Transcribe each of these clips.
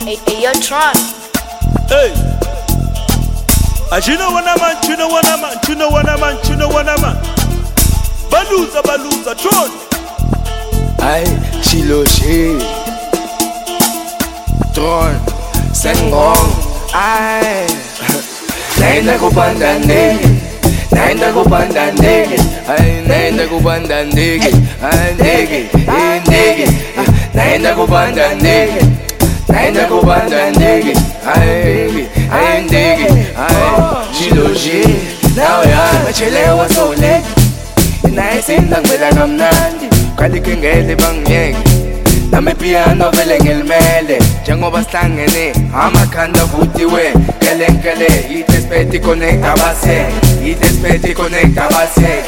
Hey, yo, Tron. Hey. You know what I'm on, you know what I'm on, you know what I'm on, you know what I'm on. Baluza, Tron. Ay, Chilo She Tron, Sengong. Ay, naenda kupanda ndege, naenda kupanda ndege. Ay, naenda kupanda ndege. Ay, ndege, ndege. Naenda kupanda ndege, naenda kupanda ndege. Ay, ndege. Ay, Chilo She. Nawe machelewa so late. Inaisenda ngibela kamnandi kalike ngele bangiyeke nami piano vele ngilimele njengoba sihlangene amakhanda vutiwe nkelenkele yidespeti connect abaseke yidespeti connect abaseke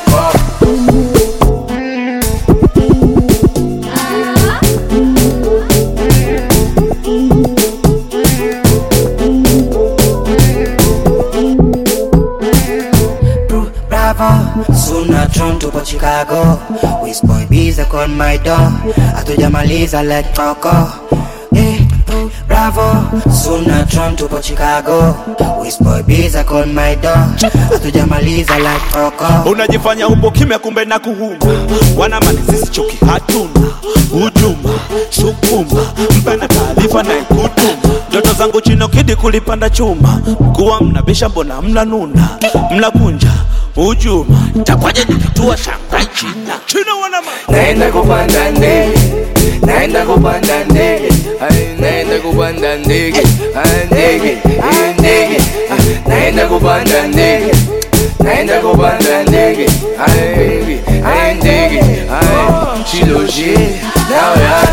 Suna Tron tupo Chicago, Wisboy Biza con my door, hatujamaliza like Choco. Bravo, Suna Tron tupo Chicago, Wisboy Biza con my door, hatujamaliza like Choco. Unajifanya upo kimya kumbe na kuhuma. Wanamani sisi chuki hatuna hujuma, sukuma, mpena taarifa na ikutuma. Ndoto zangu chino kidi kulipanda chuma. Mkuwa mnabisha mbona mnanuna, mnakunja ujuma. Takwaje nikitua Shanghai China. Chino wanama naenda kupanda ndege, naenda kupanda ndege. Ay, naenda kupanda ndege. Ay, ndege, ndege. Naenda kupanda ndege, naenda kupanda ndege. Ay, ndege. Ay, Chilo She. Nawe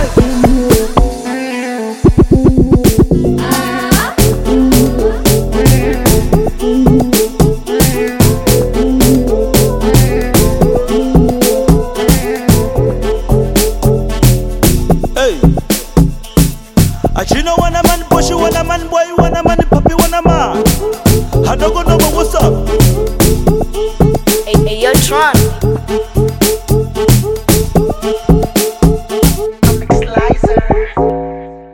you know what I'm on, Bushy, what I'm on, boy, what I'm on, puppy, what I'm on. I don't know what's up. Hey, yo, Tron.